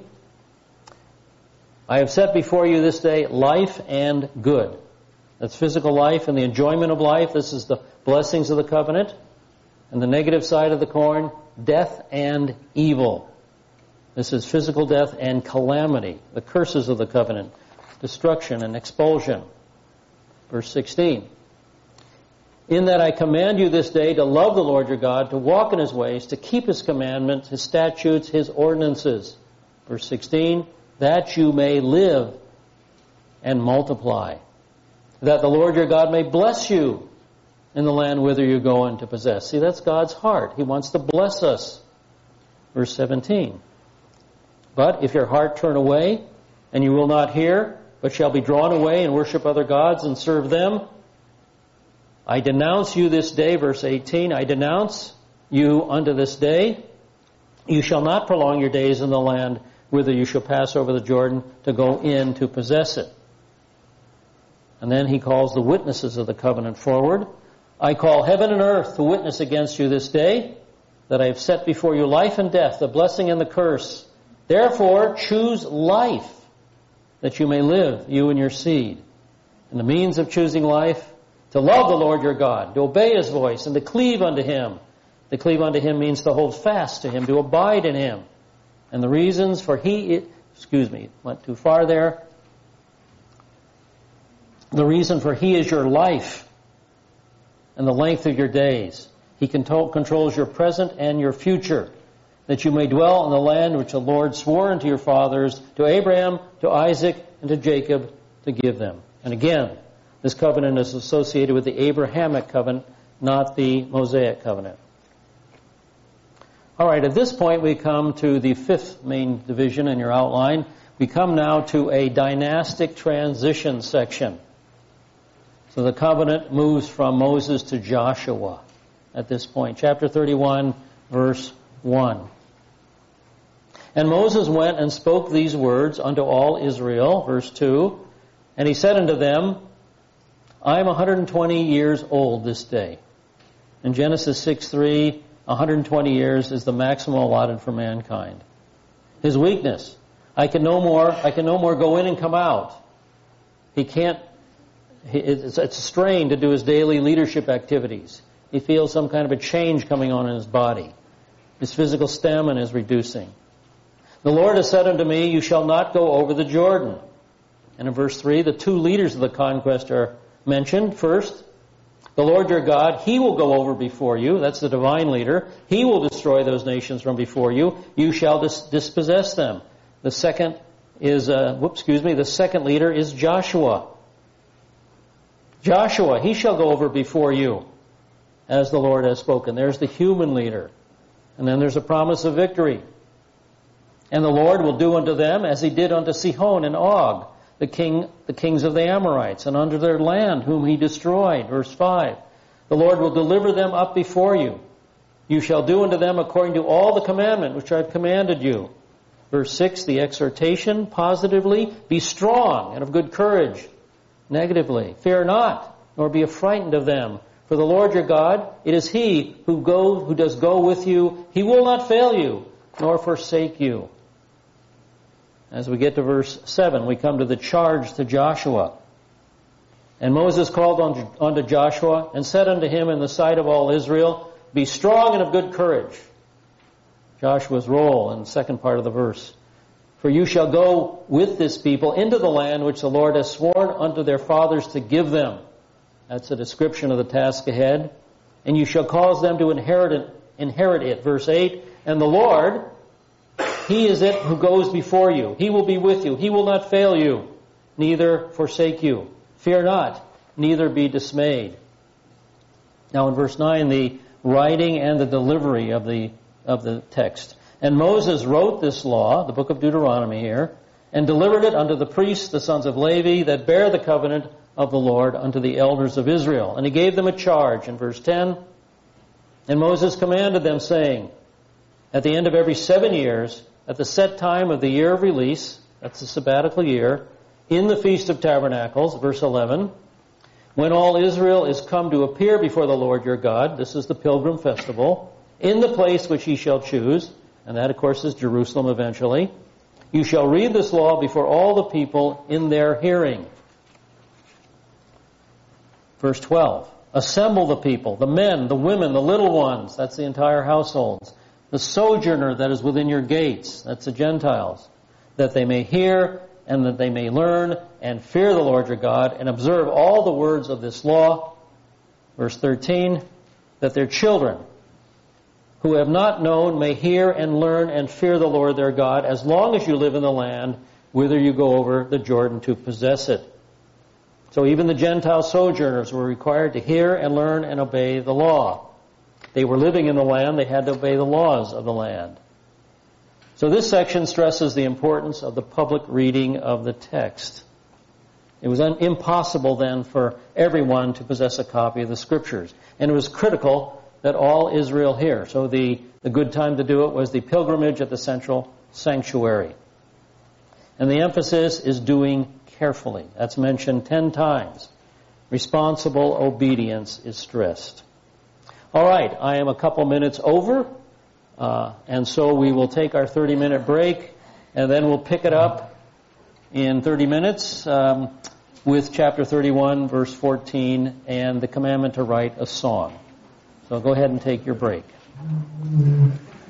I have set before you this day life and good. That's physical life and the enjoyment of life. This is the blessings of the covenant. And the negative side of the coin, death and evil. This is physical death and calamity, the curses of the covenant, destruction and expulsion. Verse 16, in that I command you this day to love the Lord your God, to walk in his ways, to keep his commandments, his statutes, his ordinances. Verse 16, that you may live and multiply, that the Lord your God may bless you in the land whither you go in to possess. See, that's God's heart. He wants to bless us. Verse 17, but if your heart turn away, and you will not hear, but shall be drawn away and worship other gods and serve them, I denounce you this day, verse 18, I denounce you unto this day. You shall not prolong your days in the land whither you shall pass over the Jordan to go in to possess it. And then he calls the witnesses of the covenant forward. I call heaven and earth to witness against you this day, that I have set before you life and death, the blessing and the curse. Therefore choose life, that you may live, you and your seed. And the means of choosing life, to love the Lord your God, to obey his voice, and to cleave unto him. To cleave unto him means to hold fast to him, to abide in him. And the reasons for went too far there. The reason for he is your life and the length of your days. He controls your present and your future. that you may dwell in the land which the Lord swore unto your fathers, to Abraham, to Isaac, and to Jacob, to give them. And again, this covenant is associated with the Abrahamic covenant, not the Mosaic covenant. All right, at this point we come to the fifth main division in your outline. We come now to a dynastic transition section. So the covenant moves from Moses to Joshua at this point. Chapter 31, verse 1. And Moses went and spoke these words unto all Israel, verse 2, and he said unto them, I am 120 years old this day. In Genesis 6:3, 120 years is the maximum allotted for mankind. His weakness, I can no more go in and come out. He can't, it's a strain to do his daily leadership activities. He feels some kind of a change coming on in his body. His physical stamina is reducing. The Lord has said unto me, you shall not go over the Jordan. And in verse 3, the two leaders of the conquest are mentioned. First, the Lord your God, He will go over before you. That's the divine leader. He will destroy those nations from before you. You shall dispossess them. The second is, the second leader is Joshua. Joshua, he shall go over before you, as the Lord has spoken. There's the human leader. And then there's a promise of victory. And the Lord will do unto them as He did unto Sihon and Og, the kings of the Amorites, and unto their land whom He destroyed. Verse 5. The Lord will deliver them up before you. You shall do unto them according to all the commandment which I have commanded you. Verse 6, the exhortation, positively, be strong and of good courage. Negatively, fear not, nor be affrighted of them. For the Lord your God, it is He who does go with you. He will not fail you, nor forsake you. As we get to verse 7, we come to the charge to Joshua. And Moses called unto Joshua, and said unto him in the sight of all Israel, be strong and of good courage. Joshua's role in the second part of the verse. For you shall go with this people into the land which the Lord has sworn unto their fathers to give them. That's a description of the task ahead. And you shall cause them to inherit it. Verse 8, and the Lord, He is it who goes before you. He will be with you. He will not fail you, neither forsake you. Fear not, neither be dismayed. Now in verse 9, the writing and the delivery of the text. And Moses wrote this law, the book of Deuteronomy here, and delivered it unto the priests, the sons of Levi, that bear the covenant of the Lord unto the elders of Israel. And he gave them a charge in verse 10. And Moses commanded them, saying, at the end of every 7 years, at the set time of the year of release, that's the sabbatical year, in the Feast of Tabernacles, verse 11, when all Israel is come to appear before the Lord your God, this is the pilgrim festival, in the place which He shall choose, and that, of course, is Jerusalem eventually, you shall read this law before all the people in their hearing. Verse 12, assemble the people, the men, the women, the little ones, that's the entire households, the sojourner that is within your gates, that's the Gentiles, that they may hear and that they may learn and fear the Lord your God and observe all the words of this law. Verse 13, that their children who have not known may hear and learn and fear the Lord their God as long as you live in the land whither you go over the Jordan to possess it. So even the Gentile sojourners were required to hear and learn and obey the law. They were living in the land, they had to obey the laws of the land. So this section stresses the importance of the public reading of the text. It was impossible then for everyone to possess a copy of the Scriptures. And it was critical that all Israel hear. So the good time to do it was the pilgrimage at the central sanctuary. And the emphasis is doing carefully. That's mentioned 10 times. Responsible obedience is stressed. All right, I am a couple minutes over, and so we will take our 30-minute break, and then we'll pick it up in 30 minutes with chapter 31, verse 14, and the commandment to write a song. So go ahead and take your break.